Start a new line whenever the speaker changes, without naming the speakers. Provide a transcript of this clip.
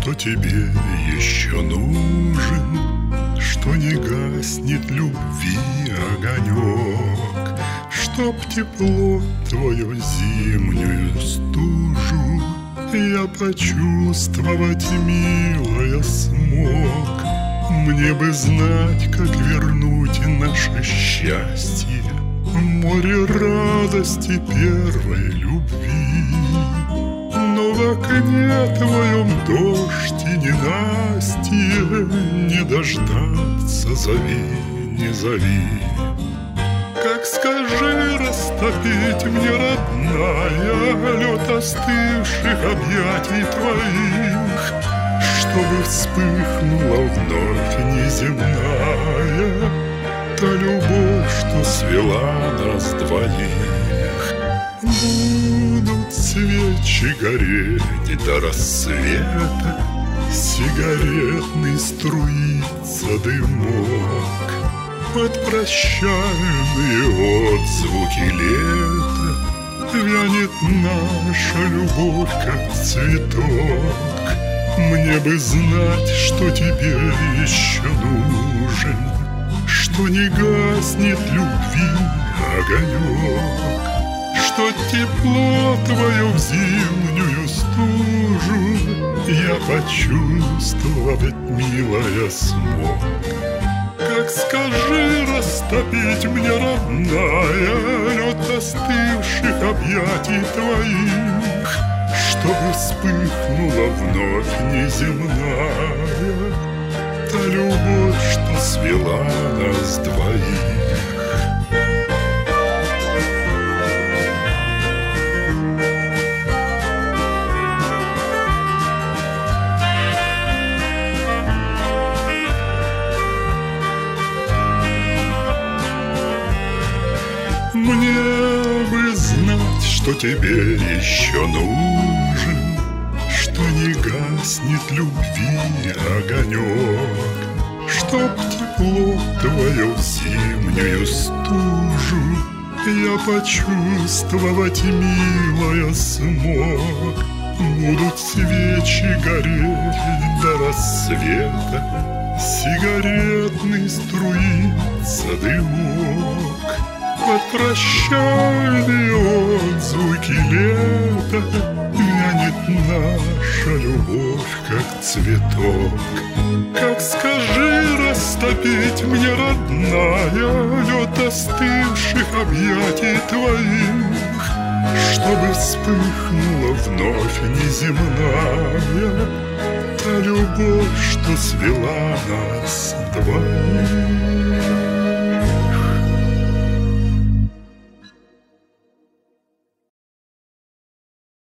что тебе еще нужен, что не гаснет любви огонек, чтоб тепло твою зимнюю стужу я почувствовать, милая, смог. Мне бы знать, как вернуть наше счастье, море радости первой любви. Но в окне твоем дождь и ненастье, не дождаться, зови, не зови. Как скажи растопить мне, родная, лед остывших объятий твоих, чтобы вспыхнула вновь неземная та любовь, что свела нас двоих. Будут свечи гореть до рассвета, сигаретный струится дымок, под прощальные отзвуки лета вянет наша любовь, как цветок. Мне бы знать, что тебе еще нужен, что не гаснет любви огонек, что тепло твое в зимнюю стужу я почувствовать, милая, смог. Как скажи растопить мне, родная, лед остывших объятий твоих, чтобы вспыхнула вновь неземная та любовь, что свела нас двоих. Мне бы знать, что тебе еще нужен, что не гаснет любви огонек, чтоб тепло твое в зимнюю стужу я почувствовать, милая, смог. Будут свечи гореть до рассвета, сигаретный струится дымок, под прощальные отзвуки лета вянет наша любовь, как цветок. Как скажи растопить мне, родная, лед остывших объятий твоих, чтобы вспыхнула вновь неземная та любовь, что свела нас двоих.